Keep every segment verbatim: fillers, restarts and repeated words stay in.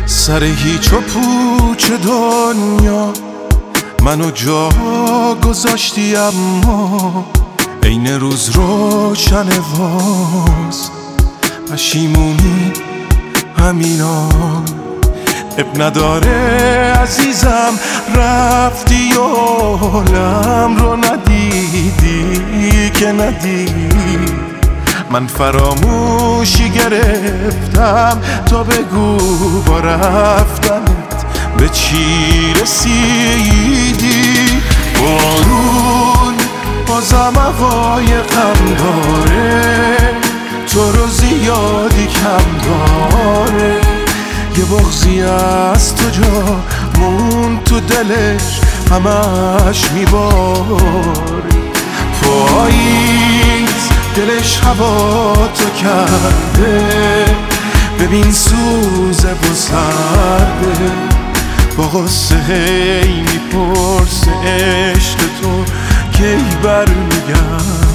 سر هیچ و پوچ دنیا منو جا گذاشتی، اما عین روز روشن واز پشیمونی همینا. اب نداره عزیزم رفتی و حالم رو ندیدی که ندیدی. من فراموشی گرفتم تا بگو با رفتنت به چی رسیدی. بارون بازم هوای غم داره، تو رو زیادی کم داره. یه بغضی از تو جا مون تو دلش همش میباری. پاییز دلش هوا تو کرده، ببین سوزه و سرده. با غصه هی میپرسه عشق تو کی برمیگرده.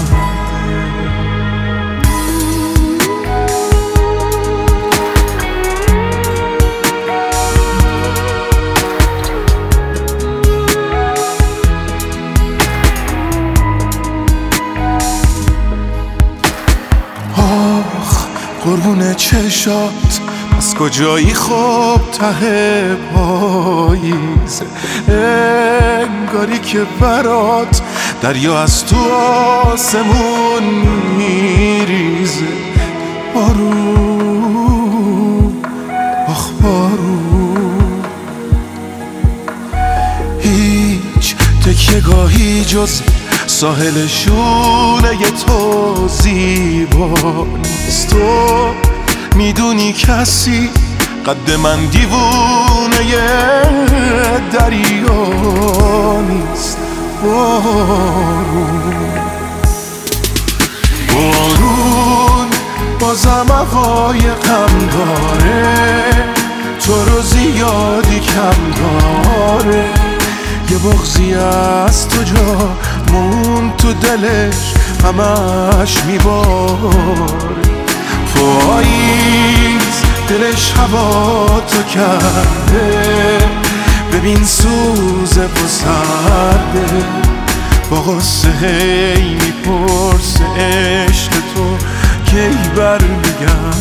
قربون چشات از کجایی خوب ته پاییز، انگاری که برات دریا از تو آسمون میریزه. بارون آخ بارون، هیچ تکیه‌گاهی جز ساحل شونه تو زیبا نیست. تو میدونی کسی قد من دیوونه دریا نیست. بارون بارون بازم هوای غم داره، تو رو زیادی کم داره. یه بغضی از تو جا مون تو دلش همش میباره. پاییز دلش هوا تو کرده، ببین سوزه و سرده. با غصه هی میپرسه عشق تو کی برمیگرده.